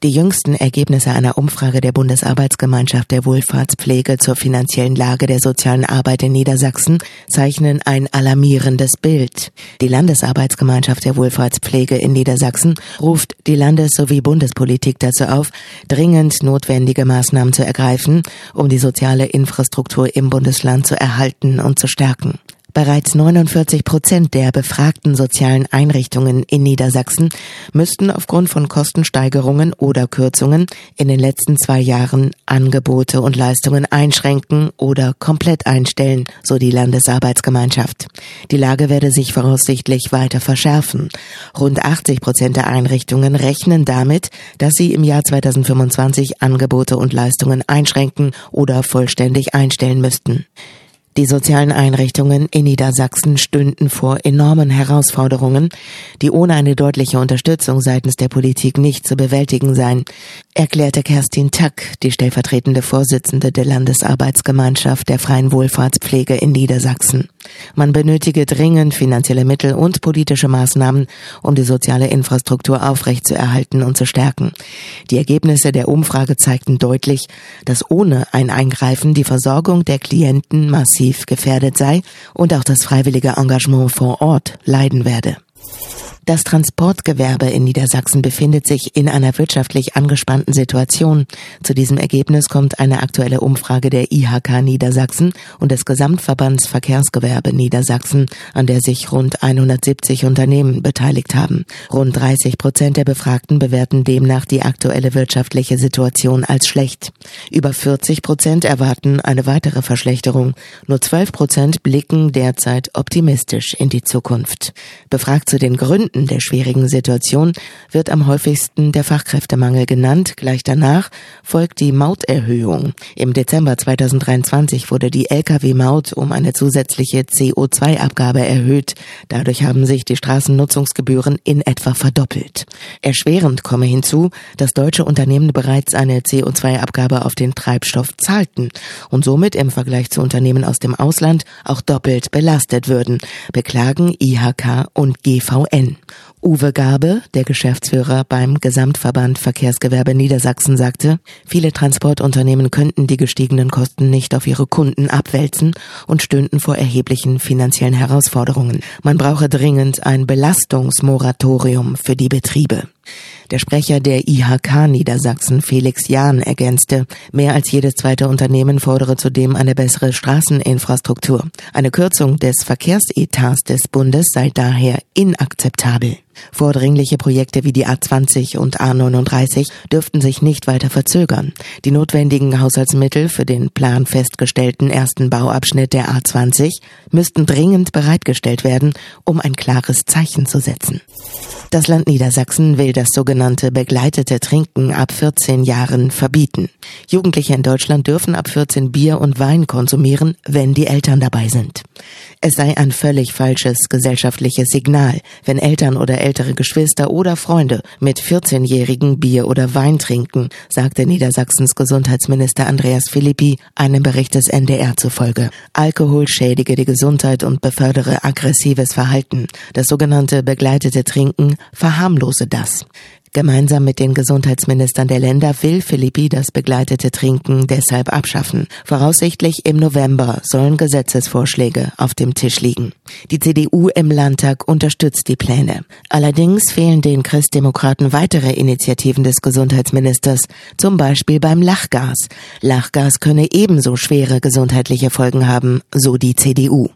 Die jüngsten Ergebnisse einer Umfrage der Bundesarbeitsgemeinschaft der Wohlfahrtspflege zur finanziellen Lage der sozialen Arbeit in Niedersachsen zeichnen ein alarmierendes Bild. Die Landesarbeitsgemeinschaft der Wohlfahrtspflege in Niedersachsen ruft die Landes- sowie Bundespolitik dazu auf, dringend notwendige Maßnahmen zu ergreifen, um die soziale Infrastruktur im Bundesland zu erhalten und zu stärken. Bereits 49% der befragten sozialen Einrichtungen in Niedersachsen müssten aufgrund von Kostensteigerungen oder Kürzungen in den letzten 2 Jahren Angebote und Leistungen einschränken oder komplett einstellen, so die Landesarbeitsgemeinschaft. Die Lage werde sich voraussichtlich weiter verschärfen. Rund 80% der Einrichtungen rechnen damit, dass sie im Jahr 2025 Angebote und Leistungen einschränken oder vollständig einstellen müssten. Die sozialen Einrichtungen in Niedersachsen stünden vor enormen Herausforderungen, die ohne eine deutliche Unterstützung seitens der Politik nicht zu bewältigen seien, erklärte Kerstin Tack, die stellvertretende Vorsitzende der Landesarbeitsgemeinschaft der freien Wohlfahrtspflege in Niedersachsen. Man benötige dringend finanzielle Mittel und politische Maßnahmen, um die soziale Infrastruktur aufrechtzuerhalten und zu stärken. Die Ergebnisse der Umfrage zeigten deutlich, dass ohne ein Eingreifen die Versorgung der Klienten massiv gefährdet sei und auch das freiwillige Engagement vor Ort leiden werde. Das Transportgewerbe in Niedersachsen befindet sich in einer wirtschaftlich angespannten Situation. Zu diesem Ergebnis kommt eine aktuelle Umfrage der IHK Niedersachsen und des Gesamtverbands Verkehrsgewerbe Niedersachsen, an der sich rund 170 Unternehmen beteiligt haben. Rund 30% der Befragten bewerten demnach die aktuelle wirtschaftliche Situation als schlecht. Über 40% erwarten eine weitere Verschlechterung. Nur 12% blicken derzeit optimistisch in die Zukunft. Befragt zu den Gründen der schwierigen Situation wird am häufigsten der Fachkräftemangel genannt. Gleich danach folgt die Mauterhöhung. Im Dezember 2023 wurde die Lkw-Maut um eine zusätzliche CO2-Abgabe erhöht. Dadurch haben sich die Straßennutzungsgebühren in etwa verdoppelt. Erschwerend komme hinzu, dass deutsche Unternehmen bereits eine CO2-Abgabe auf den Treibstoff zahlten und somit im Vergleich zu Unternehmen aus dem Ausland auch doppelt belastet würden, beklagen IHK und GVN. Uwe Gabe, der Geschäftsführer beim Gesamtverband Verkehrsgewerbe Niedersachsen, sagte, viele Transportunternehmen könnten die gestiegenen Kosten nicht auf ihre Kunden abwälzen und stünden vor erheblichen finanziellen Herausforderungen. Man brauche dringend ein Belastungsmoratorium für die Betriebe. Der Sprecher der IHK Niedersachsen, Felix Jahn, ergänzte, mehr als jedes zweite Unternehmen fordere zudem eine bessere Straßeninfrastruktur. Eine Kürzung des Verkehrsetats des Bundes sei daher inakzeptabel. Vordringliche Projekte wie die A20 und A39 dürften sich nicht weiter verzögern. Die notwendigen Haushaltsmittel für den plan festgestellten ersten Bauabschnitt der A20 müssten dringend bereitgestellt werden, um ein klares Zeichen zu setzen. Das Land Niedersachsen will das sogenannte begleitete Trinken ab 14 Jahren verbieten. Jugendliche in Deutschland dürfen ab 14 Bier und Wein konsumieren, wenn die Eltern dabei sind. Es sei ein völlig falsches gesellschaftliches Signal, wenn Eltern oder ältere Geschwister oder Freunde mit 14-Jährigen Bier oder Wein trinken, sagte Niedersachsens Gesundheitsminister Andreas Philippi einem Bericht des NDR zufolge. Alkohol schädige die Gesundheit und befördere aggressives Verhalten. Das sogenannte begleitete Trinken verharmlose das. Gemeinsam mit den Gesundheitsministern der Länder will Philippi das begleitete Trinken deshalb abschaffen. Voraussichtlich im November sollen Gesetzesvorschläge auf dem Tisch liegen. Die CDU im Landtag unterstützt die Pläne. Allerdings fehlen den Christdemokraten weitere Initiativen des Gesundheitsministers, zum Beispiel beim Lachgas. Lachgas könne ebenso schwere gesundheitliche Folgen haben, so die CDU.